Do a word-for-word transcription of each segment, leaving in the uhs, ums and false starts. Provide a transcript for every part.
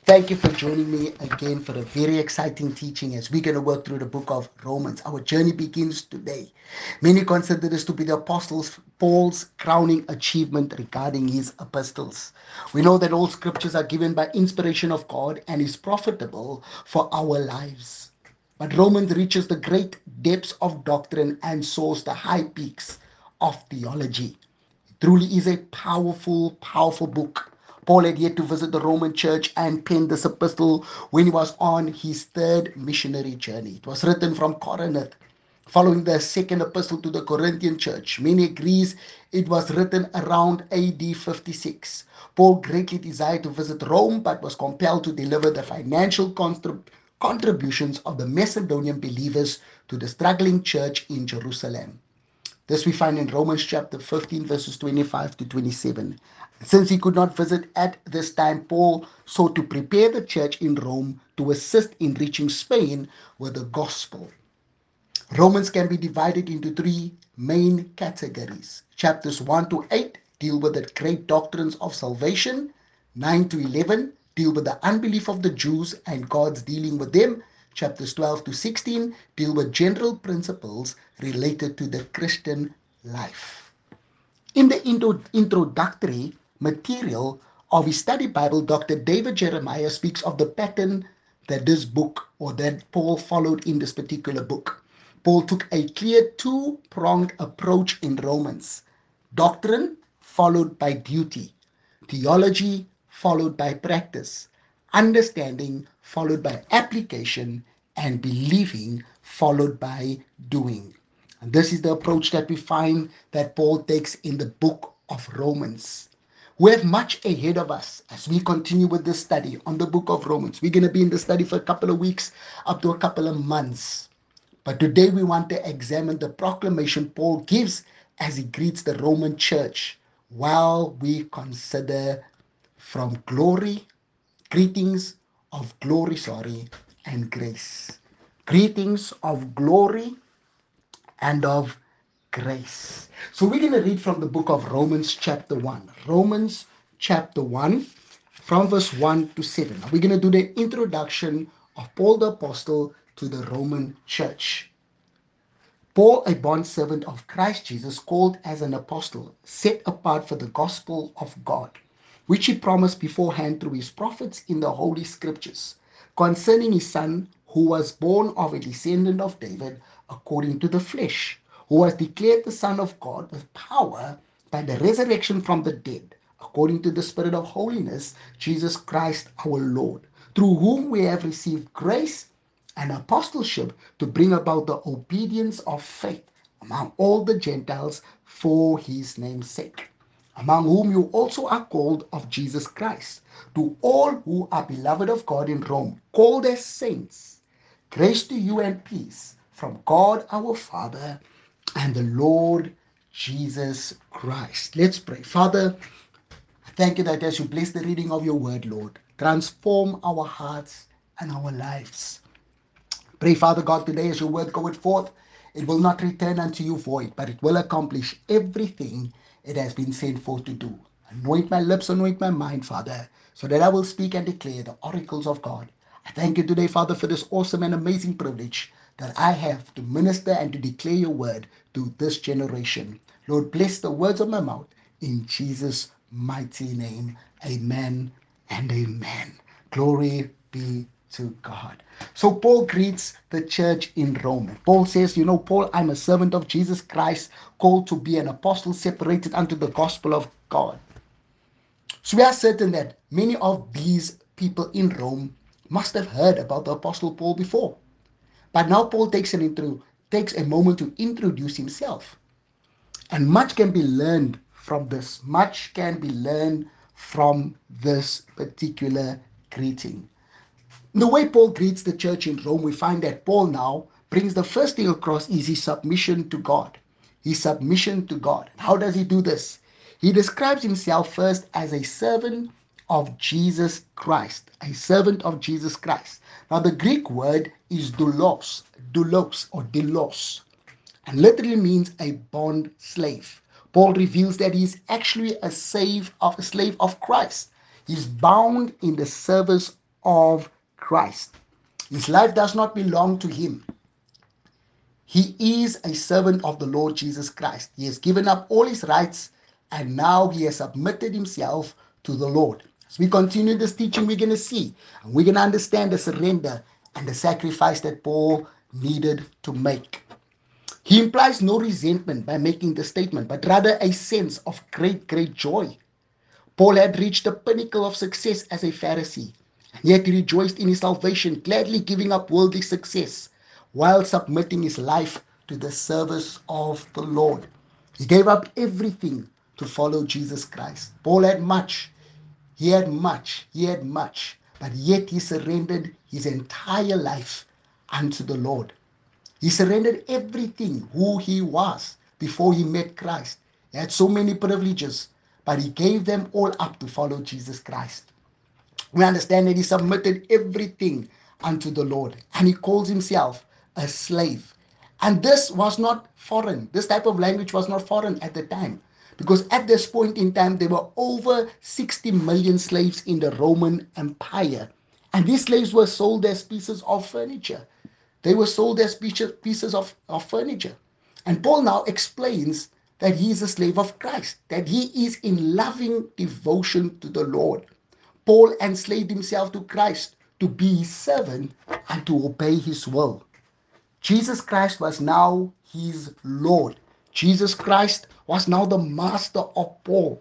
Thank you for joining me again for a very exciting teaching as we're going to work through the book of Romans. Our journey begins today. Many consider this to be the apostles Paul's crowning achievement regarding his epistles. We know that all scriptures are given by inspiration of God and is profitable for our lives. But Romans reaches the great depths of doctrine and soars the high peaks of theology. It truly is a powerful, powerful book. Paul had yet to visit the Roman church and penned this epistle when he was on his third missionary journey. It was written from Corinth, following the second epistle to the Corinthian church. Many agrees it was written around A D fifty-six. Paul greatly desired to visit Rome, but was compelled to deliver the financial contrib- contributions of the Macedonian believers to the struggling church in Jerusalem. This we find in Romans chapter fifteen, verses twenty-five to twenty-seven. Since he could not visit at this time, Paul sought to prepare the church in Rome to assist in reaching Spain with the gospel. Romans can be divided into three main categories. Chapters one to eight deal with the great doctrines of salvation. nine to eleven deal with the unbelief of the Jews and God's dealing with them. Chapters twelve to sixteen deal with general principles related to the Christian life. In the intro- introductory material of his study Bible, Doctor David Jeremiah speaks of the pattern that this book or that Paul followed in this particular book. Paul took a clear two pronged approach in Romans: doctrine followed by duty, theology followed by practice, understanding followed by application, and believing followed by doing. And this is the approach that we find that Paul takes in the book of Romans. We have much ahead of us as we continue with this study on the book of Romans. We're going to be in the study for a couple of weeks, up to a couple of months. But today we want to examine the proclamation Paul gives as he greets the Roman church while we consider from glory, greetings of glory, sorry, and grace. Greetings of glory and of grace. So we're going to read from the book of Romans chapter one. Romans chapter one from verse one to seven. Now we're going to do the introduction of Paul the Apostle to the Roman church. Paul, a bondservant of Christ Jesus, called as an apostle, set apart for the gospel of God, which he promised beforehand through his prophets in the Holy Scriptures, concerning his Son, who was born of a descendant of David according to the flesh, who was declared the Son of God with power by the resurrection from the dead, according to the Spirit of holiness, Jesus Christ our Lord, through whom we have received grace and apostleship to bring about the obedience of faith among all the Gentiles for his name's sake, among whom you also are called of Jesus Christ, to all who are beloved of God in Rome, called as saints, grace to you and peace from God our Father and the Lord Jesus Christ. Let's pray. Father, I thank you that as you bless the reading of your word, Lord, transform our hearts and our lives. Pray, Father God, today as your word goeth forth, it will not return unto you void, but it will accomplish everything it has been sent forth to do. Anoint my lips, anoint my mind, Father, so that I will speak and declare the oracles of God. I thank you today, Father, for this awesome and amazing privilege that I have to minister and to declare your word to this generation. Lord, bless the words of my mouth in Jesus' mighty name. Amen and amen. Glory be to God. So Paul greets the church in Rome. Paul says, you know, Paul, I'm a servant of Jesus Christ, called to be an apostle, separated unto the gospel of God. So we are certain that many of these people in Rome must have heard about the apostle Paul before. But now Paul takes an intro, takes a moment to introduce himself. And much can be learned from this. Much can be learned from this particular greeting. In the way Paul greets the church in Rome, we find that Paul now brings the first thing across is his submission to God. His submission to God. How does he do this? He describes himself first as a servant of Jesus Christ. A servant of Jesus Christ. Now the Greek word is doulos, doulos or doulos, and literally means a bond slave. Paul reveals that he is actually a slave of a slave of Christ. He's bound in the service of Christ. His life does not belong to him. He is a servant of the Lord Jesus Christ. He has given up all his rights and now he has submitted himself to the Lord. As we continue this teaching, we're going to see and we're going to understand the surrender and the sacrifice that Paul needed to make. He implies no resentment by making the statement, but rather a sense of great, great joy. Paul had reached the pinnacle of success as a Pharisee, and yet he rejoiced in his salvation, gladly giving up worldly success while submitting his life to the service of the Lord. He gave up everything to follow Jesus Christ. Paul had much, he had much, he had much, but yet he surrendered his entire life unto the Lord. He surrendered everything who he was before he met Christ. He had so many privileges, but he gave them all up to follow Jesus Christ. We understand that he submitted everything unto the Lord, and he calls himself a slave. And this was not foreign. This type of language was not foreign at the time, because at this point in time, there were over sixty million slaves in the Roman Empire. And these slaves were sold as pieces of furniture. They were sold as pieces of, of furniture. And Paul now explains that he is a slave of Christ, that he is in loving devotion to the Lord. Paul enslaved himself to Christ to be his servant and to obey his will. Jesus Christ was now his Lord. Jesus Christ was now the master of Paul.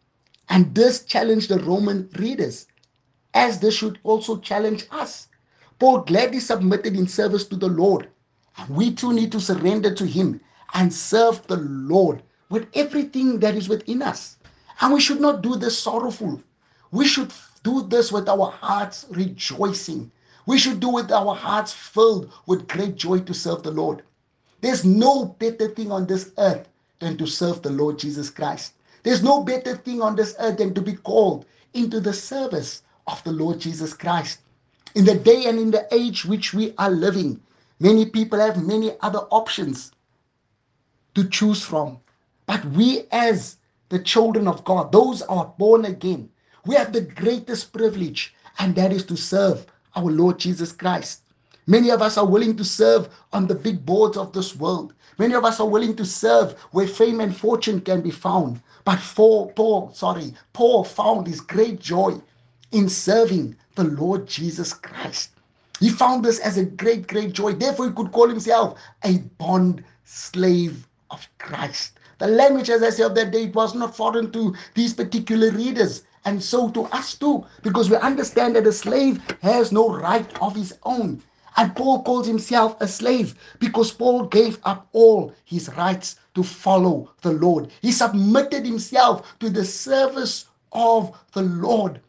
And this challenged the Roman readers, as this should also challenge us. Paul gladly submitted in service to the Lord. And we too need to surrender to him and serve the Lord with everything that is within us. And we should not do this sorrowful. We should do this with our hearts rejoicing. We should do it with our hearts filled with great joy to serve the Lord. There's no better thing on this earth than to serve the Lord Jesus Christ. There's no better thing on this earth than to be called into the service of the Lord Jesus Christ. In the day and in the age which we are living, many people have many other options to choose from. But we, as the children of God, those who are born again, we have the greatest privilege, and that is to serve our Lord Jesus Christ. Many of us are willing to serve on the big boards of this world. Many of us are willing to serve where fame and fortune can be found. But for Paul, sorry, Paul found his great joy in serving the Lord Jesus Christ. He found this as a great, great joy. Therefore, he could call himself a bond slave of Christ. The language, as I said that day, it was not foreign to these particular readers, and so to us too, because we understand that a slave has no right of his own. And Paul calls himself a slave because Paul gave up all his rights to follow the Lord. He submitted himself to the service of the Lord.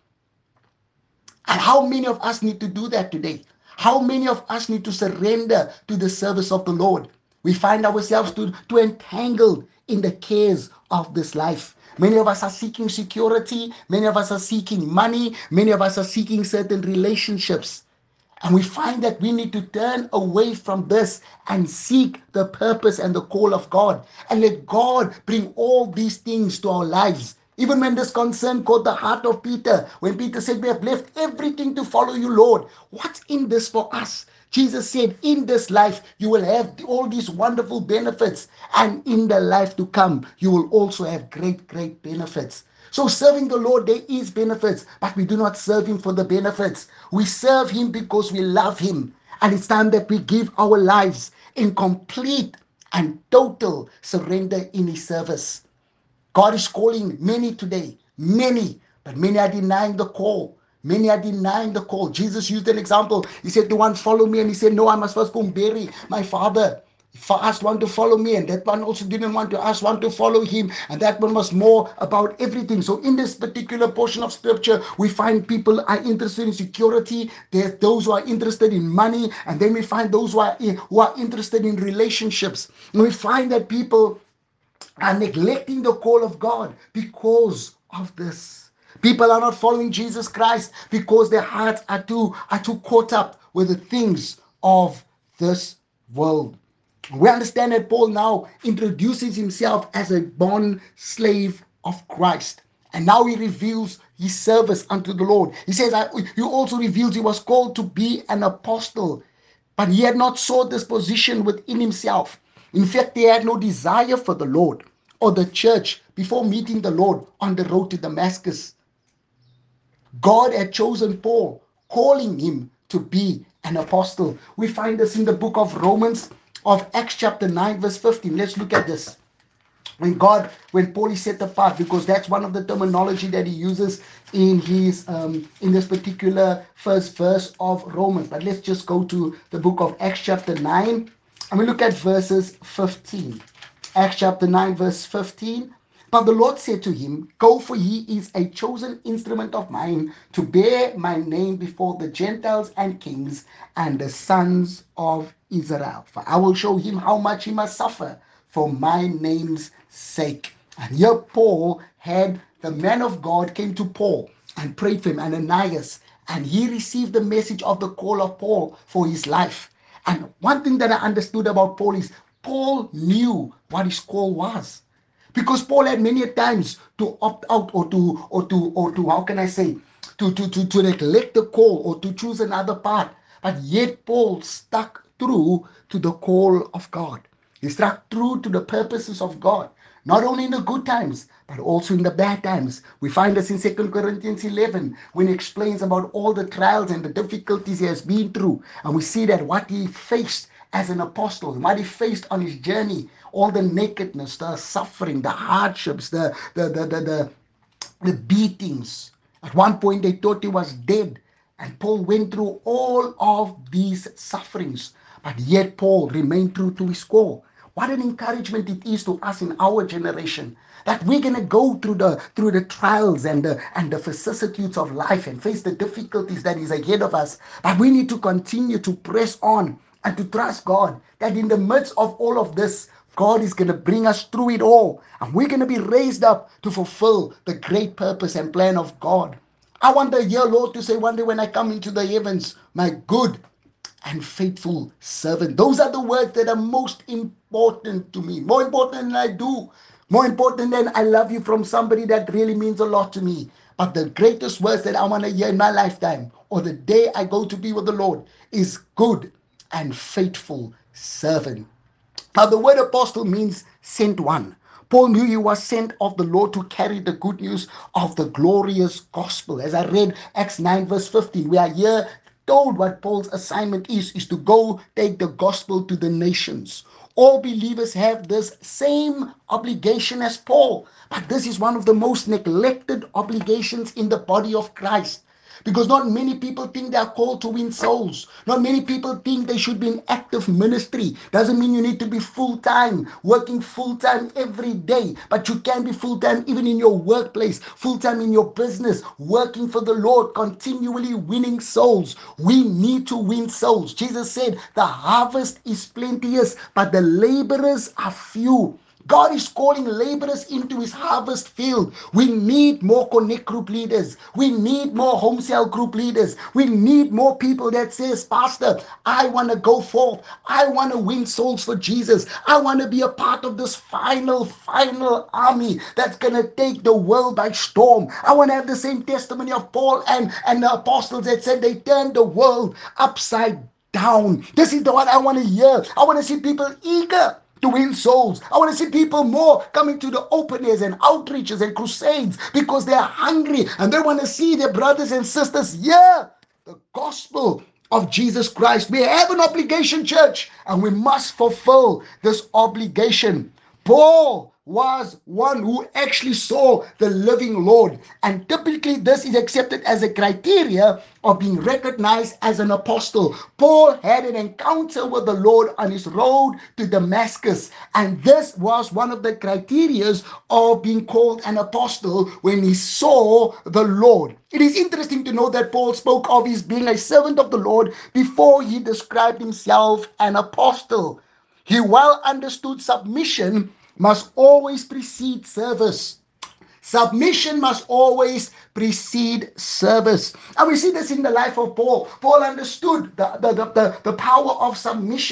And how many of us need to do that today? How many of us need to surrender to the service of the Lord? We find ourselves too, too entangled in the cares of this life. Many of us are seeking security. Many of us are seeking money. Many of us are seeking certain relationships. And we find that we need to turn away from this and seek the purpose and the call of God. And let God bring all these things to our lives. Even when this concern caught the heart of Peter, when Peter said, we have left everything to follow you, Lord. What's in this for us? Jesus said, in this life, you will have all these wonderful benefits. And in the life to come, you will also have great, great benefits. So serving the Lord, there is benefits, but we do not serve him for the benefits. We serve him because we love him. And it's time that we give our lives in complete and total surrender in his service. God is calling many today, many, but many are denying the call. Many are denying the call. Jesus used an example. He said to one, follow me. And he said, no, I must first go and bury my father. For us one to follow me, and that one also didn't want to ask one to follow him, and that one was more about everything. So in this particular portion of scripture, we find people are interested in security. There's those who are interested in money, and then we find those who are, who are interested in relationships. And we find that people are neglecting the call of God because of this. People are not following Jesus Christ because their hearts are too, are too caught up with the things of this world. We understand that Paul now introduces himself as a bond slave of Christ. And now he reveals his service unto the Lord. He says, I, he also reveals he was called to be an apostle, but he had not sought this position within himself. In fact, he had no desire for the Lord or the church before meeting the Lord on the road to Damascus. God had chosen Paul, calling him to be an apostle. We find this in the book of Romans, of Acts chapter nine, verse fifteen. Let's look at this. When God, when Paul is set apart, because that's one of the terminology that he uses in his um, in this particular first verse of Romans. But let's just go to the book of Acts chapter nine, and we look at verses fifteen. Acts chapter nine, verse fifteen. But the Lord said to him, Go, for he is a chosen instrument of mine to bear my name before the Gentiles and kings and the sons of Israel. For I will show him how much he must suffer for my name's sake. And here Paul had, the man of God came to Paul and prayed for him, Ananias, and he received the message of the call of Paul for his life. And one thing that I understood about Paul is Paul knew what his call was. Because Paul had many times to opt out or to or to or to how can I say to to to, to neglect the call or to choose another path. But yet Paul stuck through to the call of God. He stuck through to the purposes of God, not only in the good times, but also in the bad times. We find this in Second Corinthians eleven when he explains about all the trials and the difficulties he has been through. And we see that what he faced as an apostle, what he faced on his journey, all the nakedness, the suffering, the hardships, the, the, the, the, the, the beatings. At one point, they thought he was dead. And Paul went through all of these sufferings. But yet, Paul remained true to his call. What an encouragement it is to us in our generation that we're going to go through the through the trials and the and the vicissitudes of life and face the difficulties that is ahead of us. But we need to continue to press on and to trust God that in the midst of all of this, God is going to bring us through it all. And we're going to be raised up to fulfill the great purpose and plan of God. I want the year, Lord, to say one day when I come into the heavens, my good and faithful servant. Those are the words that are most important to me. More important than I do. More important than I love you from somebody that really means a lot to me. But the greatest words that I want to hear in my lifetime or the day I go to be with the Lord is good and faithful servant. Now, the word apostle means sent one. Paul knew he was sent of the Lord to carry the good news of the glorious gospel. As I read Acts nine, verse fifteen, we are here told what Paul's assignment is, is to go take the gospel to the nations. All believers have this same obligation as Paul, but this is one of the most neglected obligations in the body of Christ. Because not many people think they are called to win souls. Not many people think they should be in active ministry. Doesn't mean you need to be full-time, working full-time every day. But you can be full-time even in your workplace, full-time in your business, working for the Lord, continually winning souls. We need to win souls. Jesus said, the harvest is plenteous, but the laborers are few. God is calling laborers into his harvest field. We need more Connect group leaders. We need more home cell group leaders. We need more people that says, Pastor, I want to go forth. I want to win souls for Jesus. I want to be a part of this final, final army that's going to take the world by storm. I want to have the same testimony of Paul and, and the apostles that said they turned the world upside down. This is the one I want to hear. I want to see people eager to win souls. I want to see people more coming to the open airs and outreaches and crusades because they're hungry and they want to see their brothers and sisters hear the gospel of Jesus Christ. We have an obligation, church, and we must fulfill this obligation. Paul was one who actually saw the living Lord. And typically this is accepted as a criteria of being recognized as an apostle. Paul had an encounter with the Lord on his road to Damascus. And this was one of the criteria of being called an apostle when he saw the Lord. It is interesting to know that Paul spoke of his being a servant of the Lord before he described himself an apostle. He well understood submission must always precede service. Submission must always precede service. And we see this in the life of Paul. Paul understood the, the, the, the, the power of submission.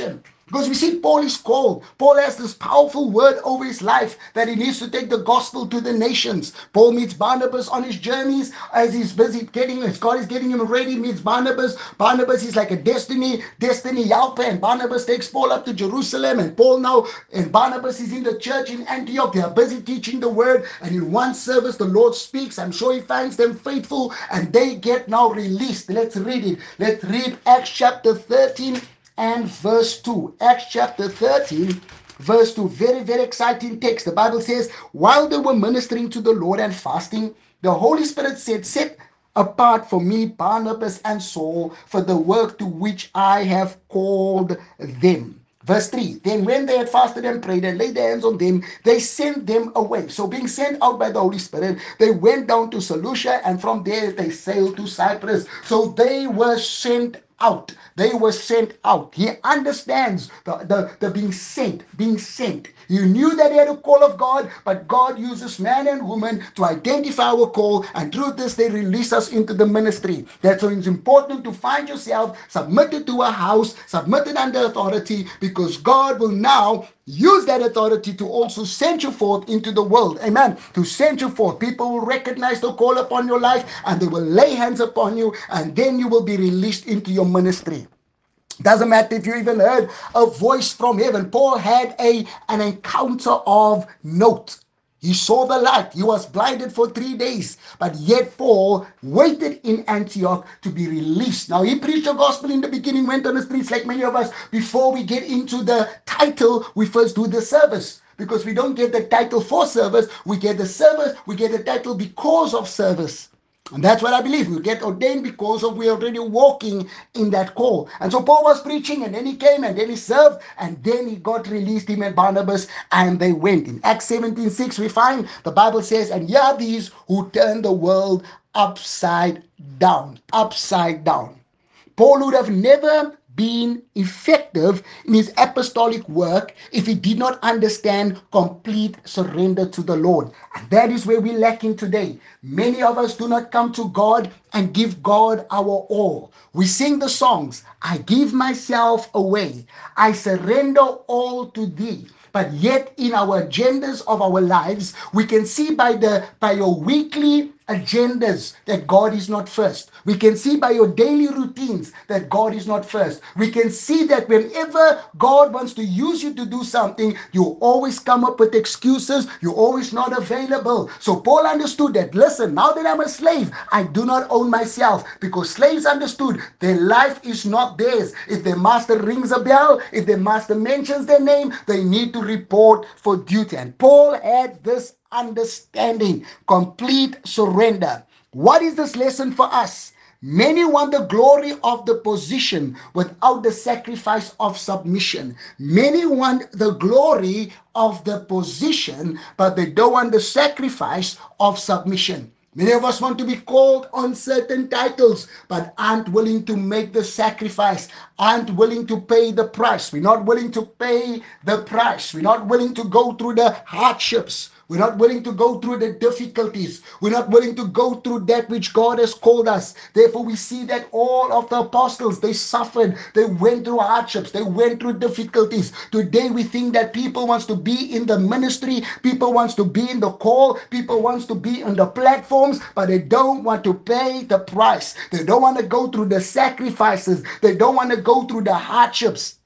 Because we see Paul is called. Paul has this powerful word over his life that he needs to take the gospel to the nations. Paul meets Barnabas on his journeys as he's busy getting, as God is getting him ready, meets Barnabas. Barnabas is like a destiny, destiny helper, and Barnabas takes Paul up to Jerusalem, and Paul now, and Barnabas is in the church in Antioch. They are busy teaching the word, and in one service the Lord speaks. I'm sure he finds them faithful, and they get now released. Let's read it. Let's read Acts chapter thirteen and verse two. Acts chapter thirteen, verse two. Very, very exciting text. The Bible says, while they were ministering to the Lord and fasting, the Holy Spirit said, set apart for me Barnabas and Saul for the work to which I have called them. Verse three, then when they had fasted and prayed and laid their hands on them, they sent them away. So being sent out by the Holy Spirit, they went down to Seleucia, and from there they sailed to Cyprus. So they were sent out. They were sent out. He understands the, the, the being sent, being sent. He knew that he had a call of God, but God uses man and woman to identify our call, and through this they release us into the ministry. That's why it's important to find yourself submitted to a house, submitted under authority, because God will now use that authority to also send you forth into the world. Amen. To send you forth. People will recognize the call upon your life, and they will lay hands upon you, and then you will be released into your ministry. Doesn't matter if you even heard a voice from heaven. Paul had a an encounter of note. He saw the light. He was blinded for three days. But yet Paul waited in Antioch to be released. Now, he preached the gospel in the beginning, went on the streets like many of us. Before we get into the title, we first do the service. Because we don't get the title for service. We get the service. We get the title because of service. And that's what I believe. We get ordained because of we're already walking in that call. And so Paul was preaching, and then he came, and then he served, and then he got released, him and Barnabas, and they went. In Acts seventeen six, we find the Bible says, and here are these who turned the world upside down, upside down. Paul would have never been effective in his apostolic work if he did not understand complete surrender to the Lord. And that is where we're lacking today. Many of us do not come to God and give God our all. We sing the songs, I give myself away, I surrender all to thee. But yet in our agendas of our lives, we can see by the by your weekly agendas that God is not first. We can see by your daily routines that God is not first. We can see that whenever God wants to use you to do something, you always come up with excuses. You're always not available. So Paul understood that, listen, now that I'm a slave, I do not own myself, because slaves understood their life is not theirs. If their master rings a bell, if their master mentions their name, they need to report for duty. And Paul had this understanding, complete surrender. What is this lesson for us? Many want the glory of the position without the sacrifice of submission. Many want the glory of the position, but they don't want the sacrifice of submission. Many of us want to be called on certain titles, but aren't willing to make the sacrifice, aren't willing to pay the price. We're not willing to pay the price. We're not willing to go through the hardships. We're not willing to go through the difficulties. We're not willing to go through that which God has called us. Therefore, we see that all of the apostles, they suffered. They went through hardships. They went through difficulties. Today, we think that people wants to be in the ministry. People wants to be in the call. People wants to be on the platforms, but they don't want to pay the price. They don't want to go through the sacrifices. They don't want to go through the hardships.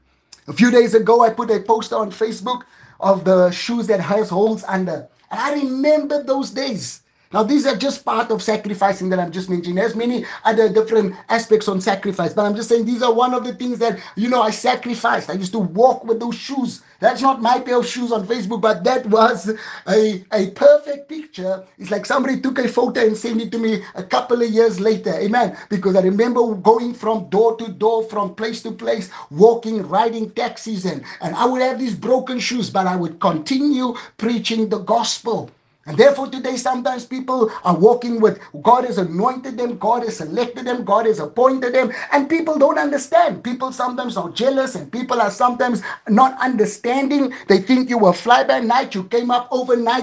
A few days ago, I put a poster on Facebook of the shoes that has holes under. And I remember those days. Now, these are just part of sacrificing that I'm just mentioning. There's many other different aspects on sacrifice, but I'm just saying these are one of the things that, you know, I sacrificed. I used to walk with those shoes. That's not my pair of shoes on Facebook, but that was a, a perfect picture. It's like somebody took a photo and sent it to me a couple of years later. Amen. Because I remember going from door to door, from place to place, walking, riding taxis, and, and I would have these broken shoes, but I would continue preaching the gospel. And therefore today, sometimes people are walking with, God has anointed them, God has selected them, God has appointed them, and people don't understand. People sometimes are jealous, and people are sometimes not understanding. They think you were fly by night, you came up overnight,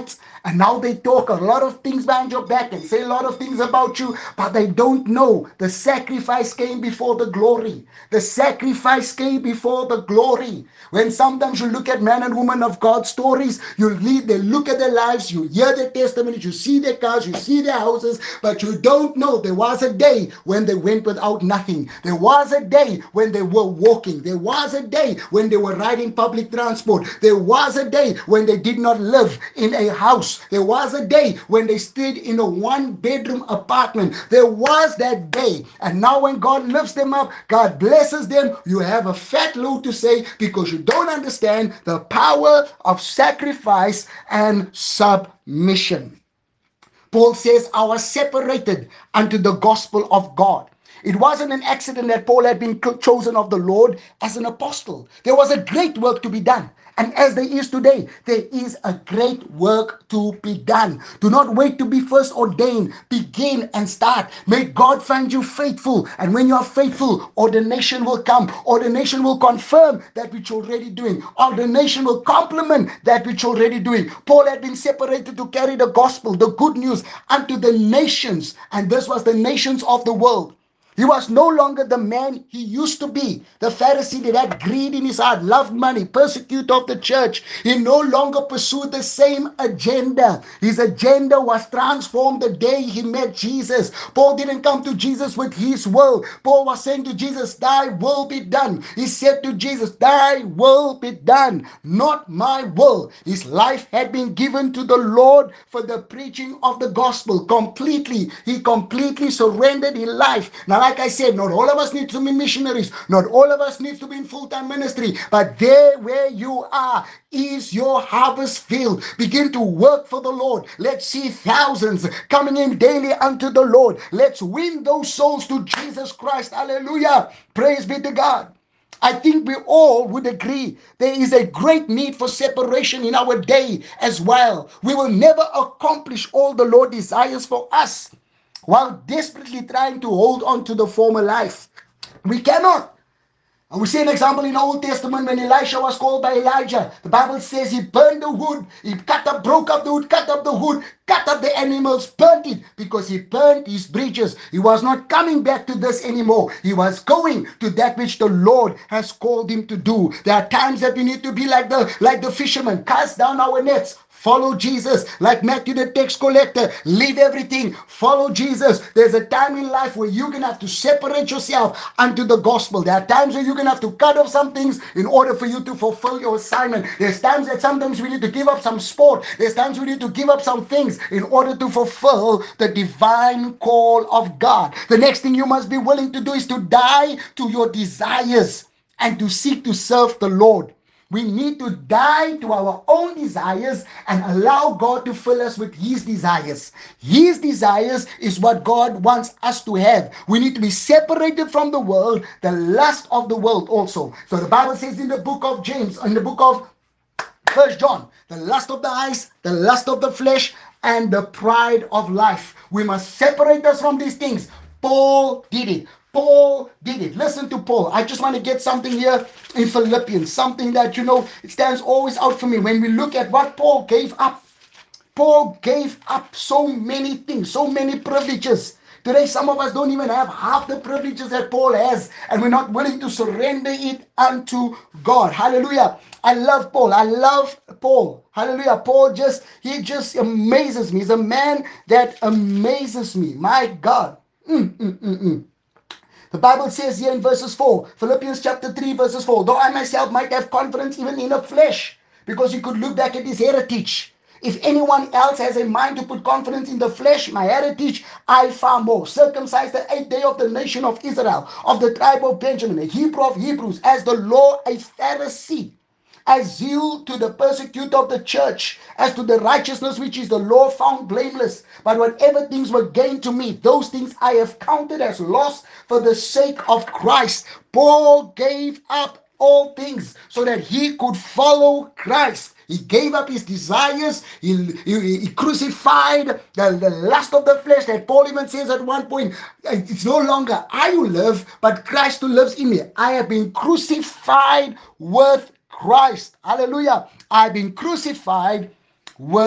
And now they talk a lot of things behind your back and say a lot of things about you, but they don't know the sacrifice came before the glory. The sacrifice came before the glory. When sometimes you look at men and women of God stories, you read, they look at their lives, you hear their testimonies, you see their cars, you see their houses, but you don't know there was a day when they went without nothing. There was a day when they were walking. There was a day when they were riding public transport. There was a day when they did not live in a house. There was a day when they stayed in a one bedroom apartment. There was that day. And now when God lifts them up, God blesses them, you have a fat load to say because you don't understand the power of sacrifice and submission. Paul says, I was separated unto the gospel of God. It wasn't an accident that Paul had been chosen of the Lord as an apostle. There was a great work to be done. And as there is today, there is a great work to be done. Do not wait to be first ordained. Begin and start. May God find you faithful. And when you are faithful, ordination will come. Ordination will confirm that which you're already doing. Ordination will complement that which you're already doing. Paul had been separated to carry the gospel, the good news, unto the nations. And this was the nations of the world. He was no longer the man he used to be. The Pharisee that had greed in his heart, loved money, persecutor of the church. He no longer pursued the same agenda. His agenda was transformed the day he met Jesus. Paul didn't come to Jesus with his will. Paul was saying to Jesus, thy will be done. He said to Jesus, thy will be done, not my will. His life had been given to the Lord for the preaching of the gospel completely. He completely surrendered his life. Now, like I said, not all of us need to be missionaries. Not all of us need to be in full-time ministry. But there where you are is your harvest field. Begin to work for the Lord. Let's see thousands coming in daily unto the Lord. Let's win those souls to Jesus Christ. Hallelujah. Praise be to God. I think we all would agree there is a great need for separation in our day as well. We will never accomplish all the Lord desires for us while desperately trying to hold on to the former life. We cannot. And we see an example in the Old Testament when Elisha was called by Elijah. The Bible says he burned the wood, he cut up, broke up the wood, cut up the wood, cut up the animals, burnt it because he burned his bridges. He was not coming back to this anymore. He was going to that which the Lord has called him to do. There are times that we need to be like the like the fishermen, cast down our nets. Follow Jesus like Matthew the tax collector. Leave everything. Follow Jesus. There's a time in life where you're going to have to separate yourself unto the gospel. There are times where you're going to have to cut off some things in order for you to fulfill your assignment. There's times that sometimes we need to give up some sport. There's times we need to give up some things in order to fulfill the divine call of God. The next thing you must be willing to do is to die to your desires and to seek to serve the Lord. We need to die to our own desires and allow God to fill us with His desires. His desires is what God wants us to have. We need to be separated from the world, the lust of the world also. So the Bible says in the book of James, in the book of First John, the lust of the eyes, the lust of the flesh, and the pride of life. We must separate us from these things. Paul did it. Paul did it. Listen to Paul. I just want to get something here in Philippians, something that, you know, it stands always out for me. When we look at what Paul gave up, Paul gave up so many things, so many privileges. Today, some of us don't even have half the privileges that Paul has, and we're not willing to surrender it unto God. Hallelujah. I love Paul. I love Paul. Hallelujah. Paul just, he just amazes me. He's a man that amazes me. My God. Mm, mm, mm, mm. The Bible says here in verses four, Philippians chapter three, verses four, though I myself might have confidence even in the flesh, because he could look back at his heritage. If anyone else has a mind to put confidence in the flesh, my heritage, I far more. Circumcised the eighth day of the nation of Israel, of the tribe of Benjamin, a Hebrew of Hebrews, as the law a Pharisee. As zeal to the persecutor of the church, as to the righteousness which is the law found blameless. But whatever things were gained to me, those things I have counted as loss for the sake of Christ. Paul gave up all things so that he could follow Christ. He gave up his desires. He, he, he crucified the, the lust of the flesh, that Paul even says at one point, it's no longer I who live, but Christ who lives in me. I have been crucified with Christ. Hallelujah. I've been crucified with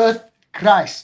Christ.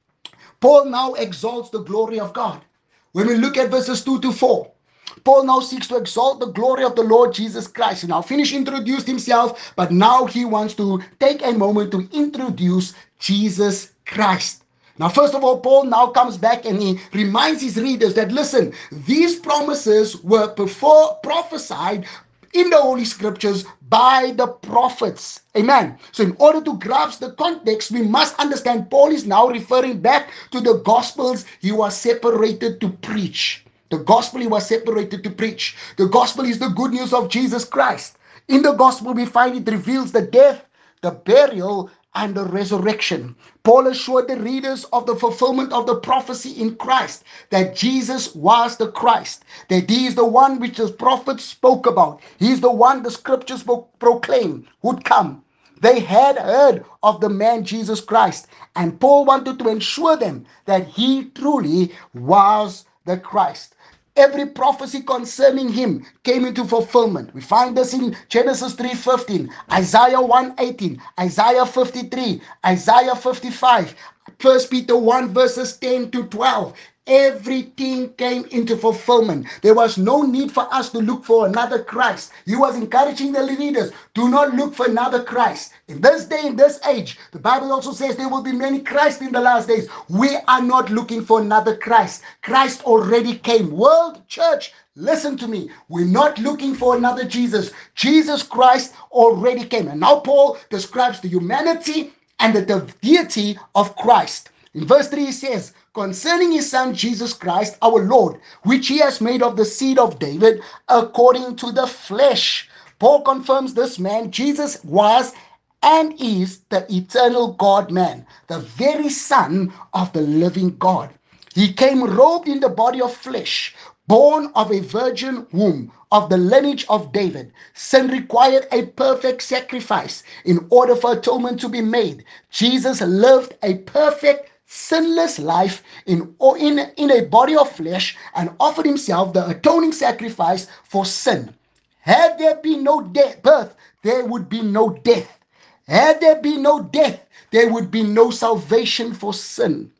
Paul now exalts the glory of God. When we look at verses two to four, Paul now seeks to exalt the glory of the Lord Jesus Christ. He now finished introduced himself, but now he wants to take a moment to introduce Jesus Christ. Now, first of all, Paul now comes back and he reminds his readers that, listen, these promises were before prophesied in the Holy Scriptures by the prophets. Amen. So in order to grasp the context, we must understand Paul is now referring back to the Gospels he was separated to preach. The Gospel he was separated to preach. The Gospel is the good news of Jesus Christ. In the Gospel, we find it reveals the death, the burial, and the resurrection. Paul assured the readers of the fulfillment of the prophecy in Christ, that Jesus was the Christ, that he is the one which the prophets spoke about. He is the one the scriptures proclaim would come. They had heard of the man Jesus Christ, and Paul wanted to ensure them that he truly was the Christ. Every prophecy concerning him came into fulfillment. We find this in Genesis three fifteen, Isaiah one eighteen, Isaiah fifty-three, Isaiah fifty-five, First Peter one verses ten to twelve. Everything came into fulfillment. There was no need for us to look for another Christ. He was encouraging the leaders, do not look for another Christ. In this day, in this age, the Bible also says there will be many Christ in the last days. We are not looking for another Christ. Christ already came. World, church, listen to me. We're not looking for another Jesus. Jesus Christ already came. And now Paul describes the humanity and the deity of Christ. In verse three, he says, concerning his son Jesus Christ, our Lord, which he has made of the seed of David according to the flesh. Paul confirms this man, Jesus, was and is the eternal God-man, the very Son of the living God. He came robed in the body of flesh, born of a virgin womb, of the lineage of David. Sin required a perfect sacrifice in order for atonement to be made. Jesus lived a perfect sinless life in, or in, in a body of flesh and offered himself the atoning sacrifice for sin. Had there been no death, birth, there would be no death. Had there been no death, there would be no salvation for sin,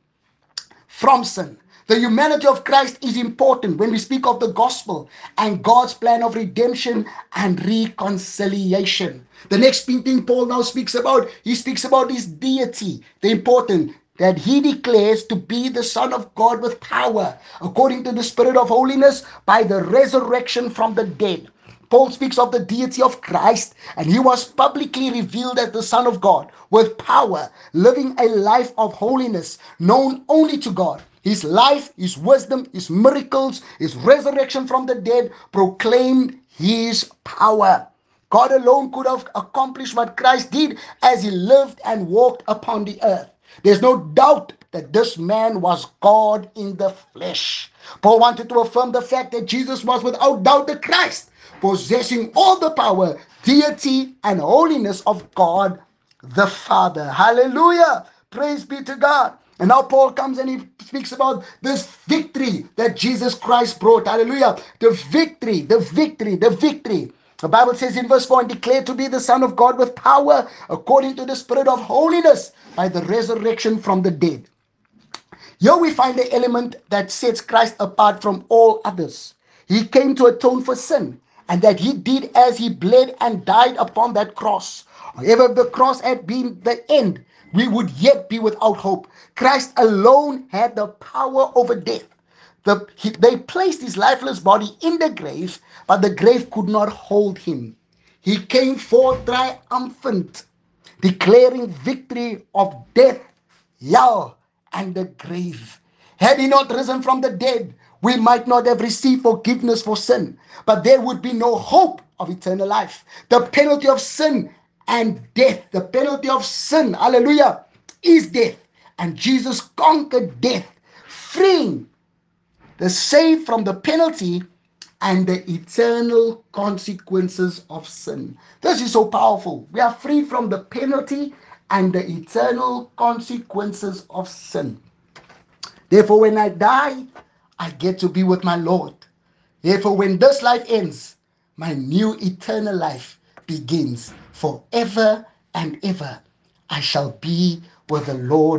from sin. The humanity of Christ is important when we speak of the gospel and God's plan of redemption and reconciliation. The next thing Paul now speaks about, he speaks about his deity, the important, that he declares to be the Son of God with power, according to the Spirit of holiness, by the resurrection from the dead. Paul speaks of the deity of Christ, and he was publicly revealed as the Son of God with power, living a life of holiness known only to God. His life, his wisdom, his miracles, his resurrection from the dead proclaimed his power. God alone could have accomplished what Christ did as he lived and walked upon the earth. There's no doubt that this man was God in the flesh. Paul wanted to affirm the fact that Jesus was without doubt the Christ, possessing all the power, deity, and holiness of God the Father. Hallelujah. Praise be to God. And now Paul comes and he speaks about this victory that Jesus Christ brought. Hallelujah. The victory, the victory, the victory. The Bible says in verse four, and declared to be the Son of God with power, according to the Spirit of holiness, by the resurrection from the dead. Here we find the element that sets Christ apart from all others. He came to atone for sin, and that he did as he bled and died upon that cross. However, if the cross had been the end, we would yet be without hope. Christ alone had the power over death. The, he, they placed his lifeless body in the grave, but the grave could not hold him. He came forth triumphant, declaring victory of death, hell, and the grave. Had he not risen from the dead, we might not have received forgiveness for sin, but there would be no hope of eternal life. The penalty of sin and death, the penalty of sin, hallelujah, is death. And Jesus conquered death, freeing the saved from the penalty and the eternal consequences of sin. This is so powerful. We are free from the penalty and the eternal consequences of sin. Therefore, when I die, I get to be with my Lord. Therefore, when this life ends, my new eternal life begins forever and ever. I shall be with the Lord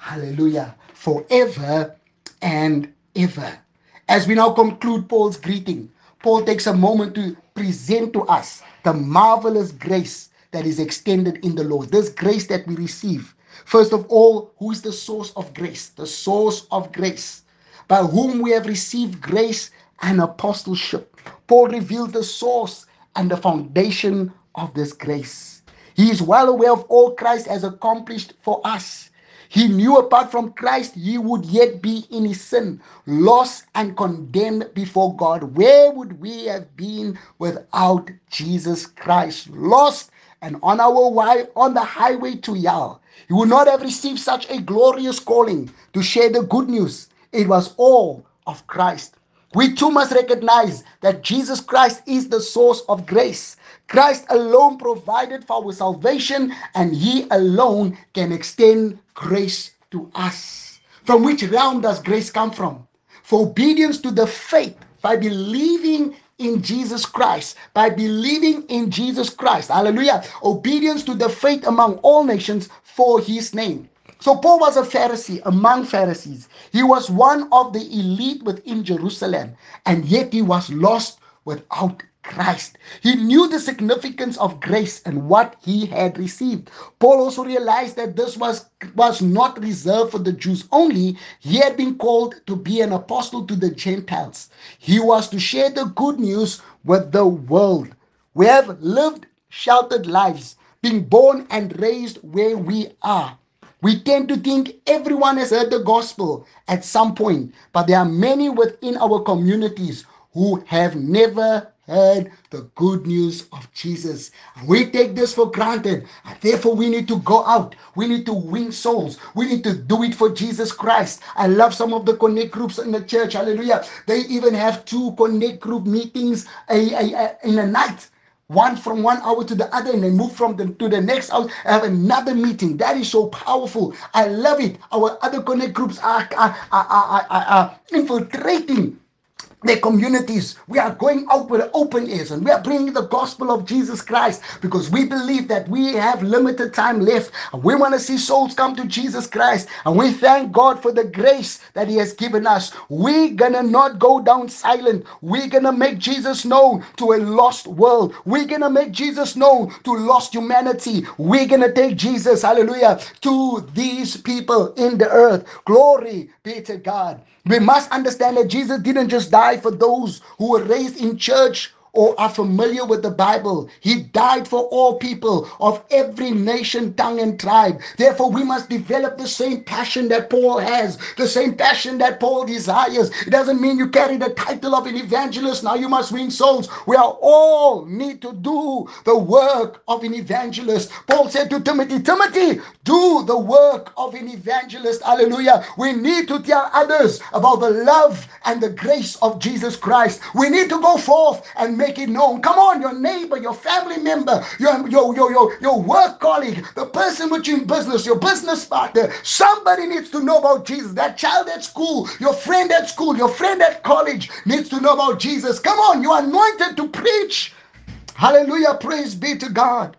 Hallelujah. Forever and ever. As we now conclude Paul's greeting, Paul takes a moment to present to us the marvelous grace that is extended in the Lord, this grace that we receive. First of all, who is the source of grace? The source of grace, by whom we have received grace and apostleship. Paul reveals the source and the foundation of this grace. He is well aware of all Christ has accomplished for us. He knew apart from Christ, he would yet be in his sin, lost and condemned before God. Where would we have been without Jesus Christ? Lost and on our way, on the highway to hell. He would not have received such a glorious calling to share the good news. It was all of Christ. We too must recognize that Jesus Christ is the source of grace. Christ alone provided for our salvation, and he alone can extend grace to us. From which realm does grace come from? For obedience to the faith, by believing in Jesus Christ, by believing in Jesus Christ. Hallelujah. Obedience to the faith among all nations for his name. So Paul was a Pharisee among Pharisees. He was one of the elite within Jerusalem, and yet he was lost without Christ. He knew the significance of grace and what he had received. Paul also realized that this was, was not reserved for the Jews only. He had been called to be an apostle to the Gentiles. He was to share the good news with the world. We have lived sheltered lives, being born and raised where we are. We tend to think everyone has heard the gospel at some point, but there are many within our communities who have never heard the good news of Jesus. We take this for granted, and therefore we need to go out. We need to win souls. We need to do it for Jesus Christ. I love some of the connect groups in the church. Hallelujah. They even have two connect group meetings a, a, a, in a night. One from one hour to the other, and then move from the to the next hour, have another meeting. That is so powerful. I love it. Our other connect groups are, are, are, are, are, are infiltrating their communities. We are going out with open ears, and we are bringing the gospel of Jesus Christ, because we believe that we have limited time left, and we want to see souls come to Jesus Christ, and we thank God for the grace that he has given us. We're gonna not go down silent. We're gonna make Jesus known to a lost world. We're gonna make Jesus known to lost humanity. We're gonna take Jesus, hallelujah, to these people in the earth. Glory be to God. We must understand that Jesus didn't just die for those who were raised in church or are familiar with the Bible. He died for all people of every nation, tongue, and tribe. Therefore, we must develop the same passion that Paul has, the same passion that Paul desires. It doesn't mean you carry the title of an evangelist. Now you must win souls. We are all need to do the work of an evangelist. Paul said to Timothy, Timothy, do the work of an evangelist. Hallelujah. We need to tell others about the love and the grace of Jesus Christ. We need to go forth and make it known. Come on, your neighbor, your family member, your, your, your, your, your work colleague, the person with you in business, your business partner. Somebody needs to know about Jesus. That child at school, your friend at school, your friend at college needs to know about Jesus. Come on, you are anointed to preach. Hallelujah. Praise be to God.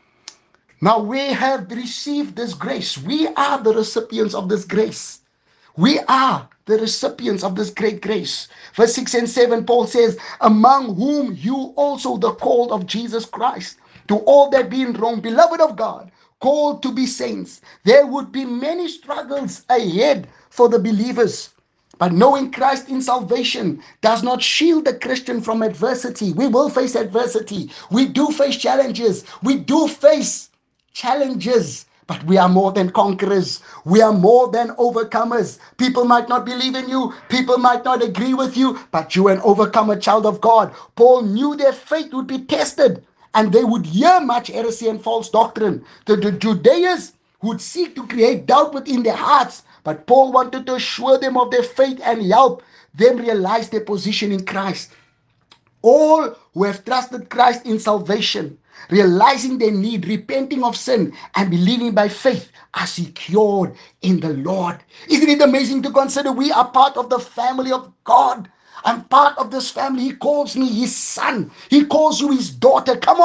Now we have received this grace. We are the recipients of this grace. We are the recipients of this great grace. Verse six and seven, Paul says, among whom you also the called of Jesus Christ, to all that be in Rome, beloved of God, called to be saints. There would be many struggles ahead for the believers. But knowing Christ in salvation does not shield the Christian from adversity. We will face adversity. We do face challenges. We do face challenges. But we are more than conquerors. We are more than overcomers. People might not believe in you. People might not agree with you. But you are an overcomer, child of God. Paul knew their faith would be tested, and they would hear much heresy and false doctrine. The, the Judeans would seek to create doubt within their hearts. But Paul wanted to assure them of their faith and help them realize their position in Christ. All who have trusted Christ in salvation, realizing their need, repenting of sin, and believing by faith, are secured in the Lord. Isn't it amazing to consider we are part of the family of God? I'm part of this family. He calls me his son. He calls you his daughter. Come on.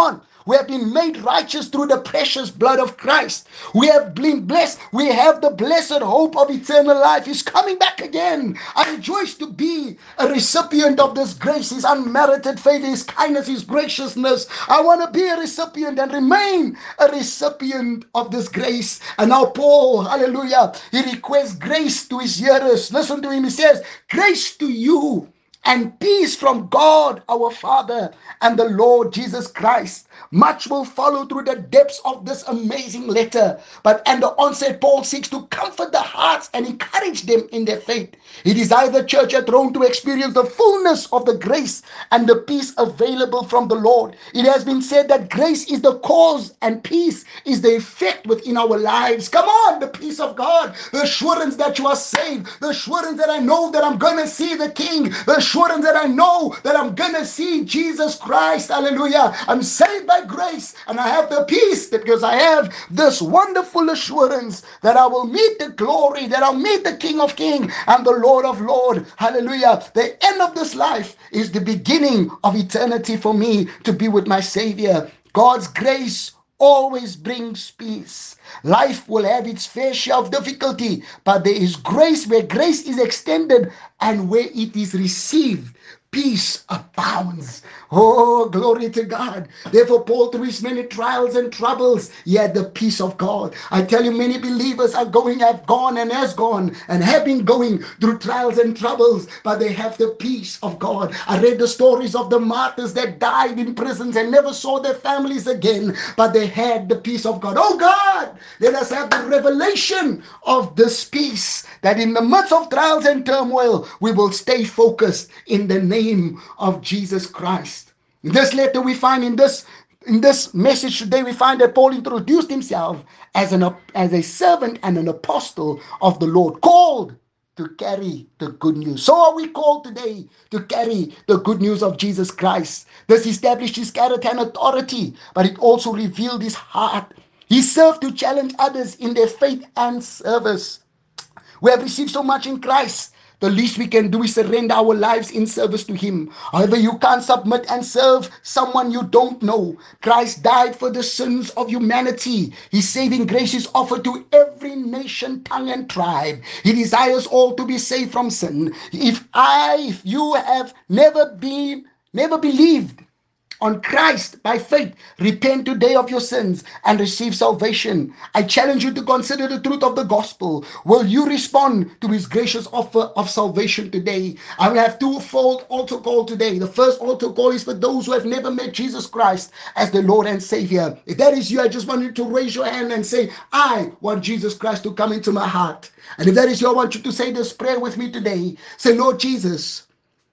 We have been made righteous through the precious blood of Christ. We have been blessed. We have the blessed hope of eternal life. He's coming back again. I rejoice to be a recipient of this grace, His unmerited favor, His kindness, His graciousness. I want to be a recipient and remain a recipient of this grace. And now Paul, hallelujah, he requests grace to his hearers. Listen to him. He says, grace to you and peace from God our Father and the Lord Jesus Christ. Much will follow through the depths of this amazing letter. But at the onset, Paul seeks to comfort the hearts and encourage them in their faith. He desires the church at Rome to experience the fullness of the grace and the peace available from the Lord. It has been said that grace is the cause and peace is the effect within our lives. Come on, the peace of God, the assurance that you are saved, the assurance that I know that I'm going to see the King, the assurance that I know that I'm going to see Jesus Christ. Hallelujah. I'm saved by grace and I have the peace because I have this wonderful assurance that I will meet the glory, that I'll meet the King of Kings and the Lord of Lords. Hallelujah. The end of this life is the beginning of eternity for me to be with my Savior. God's grace always brings peace. Life will have its fair share of difficulty, but there is grace where grace is extended and where it is received. Peace abounds. Oh, glory to God. Therefore, Paul, through his many trials and troubles, he had the peace of God. I tell you, many believers are going, have gone and has gone and have been going through trials and troubles, but they have the peace of God. I read the stories of the martyrs that died in prisons and never saw their families again, but they had the peace of God. Oh God, let us have the revelation of this peace, that in the midst of trials and turmoil, we will stay focused in the name of Jesus Christ. In this letter we find, in this in this message today, we find that Paul introduced himself as an as a servant and an apostle of the Lord, called to carry the good news. So are we called today to carry the good news of Jesus Christ. This established his character and authority, but it also revealed his heart. He served to challenge others in their faith and service. We have received so much in Christ. The least we can do is surrender our lives in service to Him. However, you can't submit and serve someone you don't know. Christ died for the sins of humanity. His saving grace is offered to every nation, tongue, and tribe. He desires all to be saved from sin. If I, if you have never been, never believed on Christ by faith, repent today of your sins and receive salvation. I challenge you to consider the truth of the gospel. Will you respond to His gracious offer of salvation today? I will have twofold altar call today. The first altar call is for those who have never met Jesus Christ as the Lord and Savior. If that is you, I just want you to raise your hand and say, I want Jesus Christ to come into my heart. And if that is you, I want you to say this prayer with me today. Say, Lord Jesus,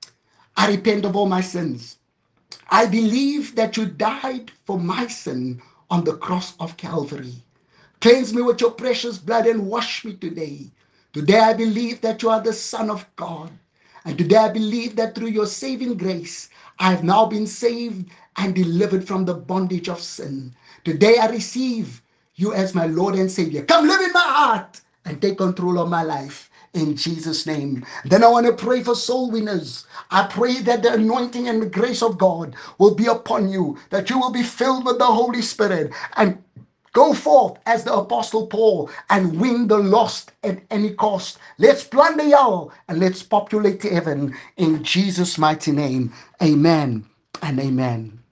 I repent of all my sins. I believe that you died for my sin on the cross of Calvary. Cleanse me with your precious blood and wash me today. Today I believe that you are the Son of God. And today I believe that through your saving grace, I have now been saved and delivered from the bondage of sin. Today I receive you as my Lord and Savior. Come live in my heart and take control of my life. In Jesus' name. Then I want to pray for soul winners. I pray that the anointing and the grace of God will be upon you, that you will be filled with the Holy Spirit and go forth as the Apostle Paul and win the lost at any cost. Let's plunder hell and let's populate heaven in Jesus' mighty name. Amen and amen.